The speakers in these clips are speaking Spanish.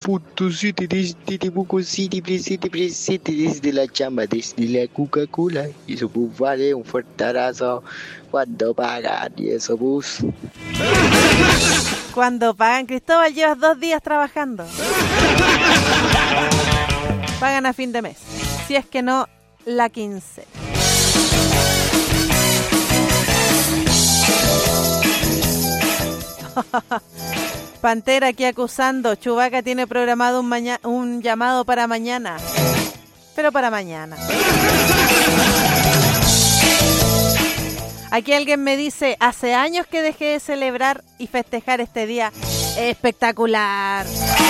101.7 desde Temuco City, presente desde la chamba, desde la Coca-Cola. Y eso pues vale, un fuerte abrazo. Cuando pagan y eso pues. Cuando pagan, Cristóbal, llevas 2 días trabajando. Pagan a fin de mes, si es que no la 15. Pantera aquí acusando. Chewbacca tiene programado un llamado para mañana. Pero para mañana. Aquí alguien me dice, hace años que dejé de celebrar y festejar este día espectacular.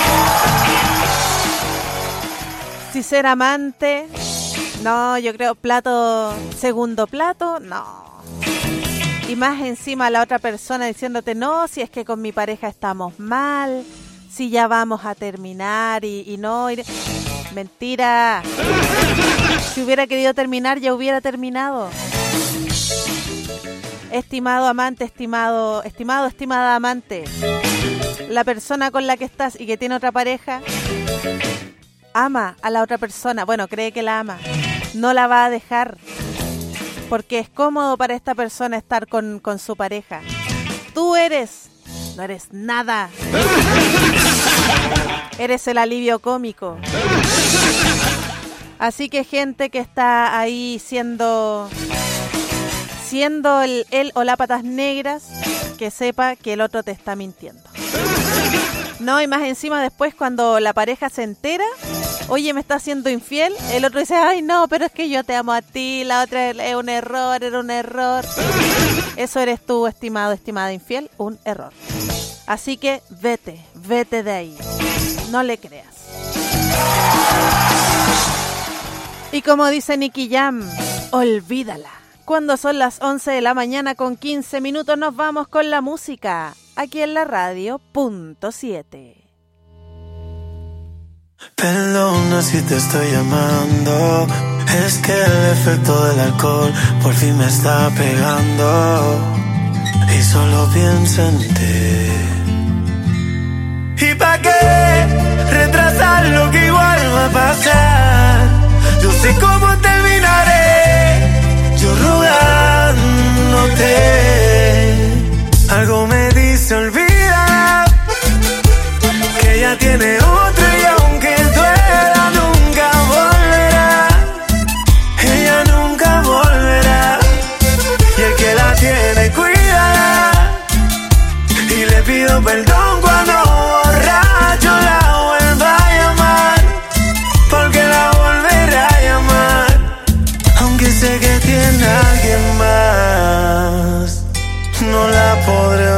Si ser amante, no, yo creo segundo plato, no. Y más encima la otra persona diciéndote, no, si es que con mi pareja estamos mal, si ya vamos a terminar y no... Mentira. Si hubiera querido terminar, ya hubiera terminado. Estimado amante, estimada amante, la persona con la que estás y que tiene otra pareja, ama a la otra persona, bueno, cree que la ama, no la va a dejar. Porque es cómodo para esta persona estar con su pareja. Tú no eres nada. Eres el alivio cómico. Así que gente que está ahí siendo el o la patas negras, que sepa que el otro te está mintiendo. No, y más encima después cuando la pareja se entera, oye, me está haciendo infiel, el otro dice, ay no, pero es que yo te amo a ti, la otra es un error, era un error. Eso eres tú, estimada infiel, un error. Así que vete de ahí, no le creas. Y como dice Nicky Jam, olvídala. Cuando son las 11 de la mañana con 15 minutos nos vamos con la música, aquí en la radio .7. Perdona si te estoy llamando, es que el efecto del alcohol por fin me está pegando y solo pienso en ti. ¿Y pa' qué retrasar lo que igual va a pasar? Yo sé cómo terminaré, yo rogándote. Algo me dice olvida que ella tiene otro y aunque duela nunca volverá. Ella nunca volverá y el que la tiene cuídala. Y le pido perdón cuando borracho la vuelva a llamar, porque la volverá a llamar, aunque sé que tiene a alguien más. No la podré